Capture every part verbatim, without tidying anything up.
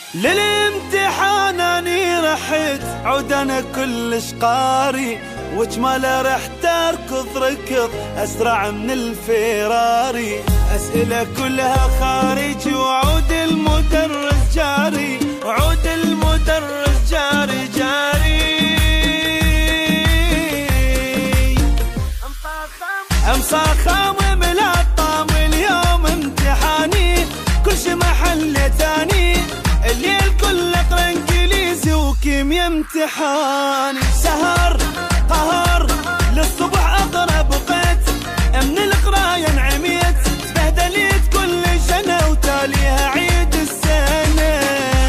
للامتحان اني رحت عود انا كلش قاري، واجماله رحت اركض ركض اسرع من الفيراري، اسئله كلها خارج وعود المدرس جاري، وعود المدرس جاري جاري. امصاخه وملا الطام اليوم امتحاني، كل شي محل ثاني، الليل كله اقرا انجليزي وكيميا امتحاني، سهر قهر للصبح اقرا بقيت، من القرايه انعميت، بهدليت كل سنه وتاليها عيد السنه.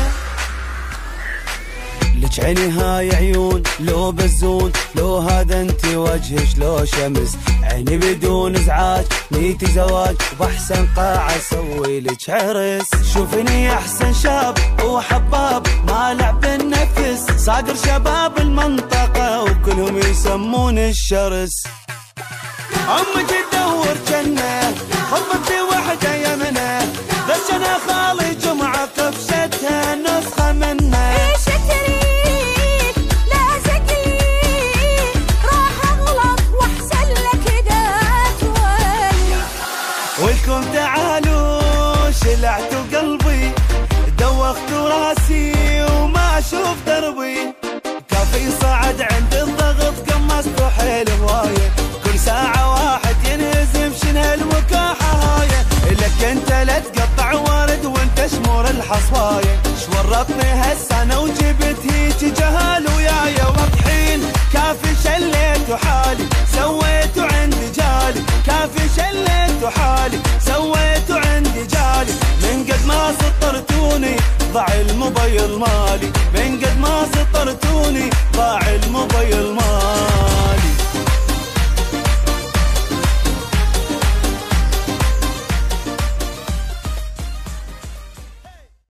لك عيني هاي عيون لو بزون، لو هذا انت وجهك لو شمس، عيني بدون ازعاج نيتي زواج، وباحسن قاعه اسوي لك عرس. شوفني احسن شاب وحباب ما لعب النفس، صاقر شباب المنطقه وكلهم يسمون الشرس. امك تدور جنه خطبتي وحده يمنه، بس انا خالي جمعه قفشتها نسخه منه. ولكم تعالوا شلعتوا قلبي، دوختوا راسي وما اشوف دربي، كافي صعد عند الضغط قمصتوا حيل هوايه، كل ساعه واحد ينهزم شنو هالوكاحه هايه، لك انت لا تقطع ورد وانت شمور الحصوايه، شورطني هالسنه وجبت هيك جهال ويايا واضحين، كافي شليتوا حالي سويتوا عندي جالي، كافي شليتوا حالي سويتوا عندي جالي، من قد ما سطرتوني ضاع الموبايل مالي، من قد ما سطرتوني ضاع الموبايل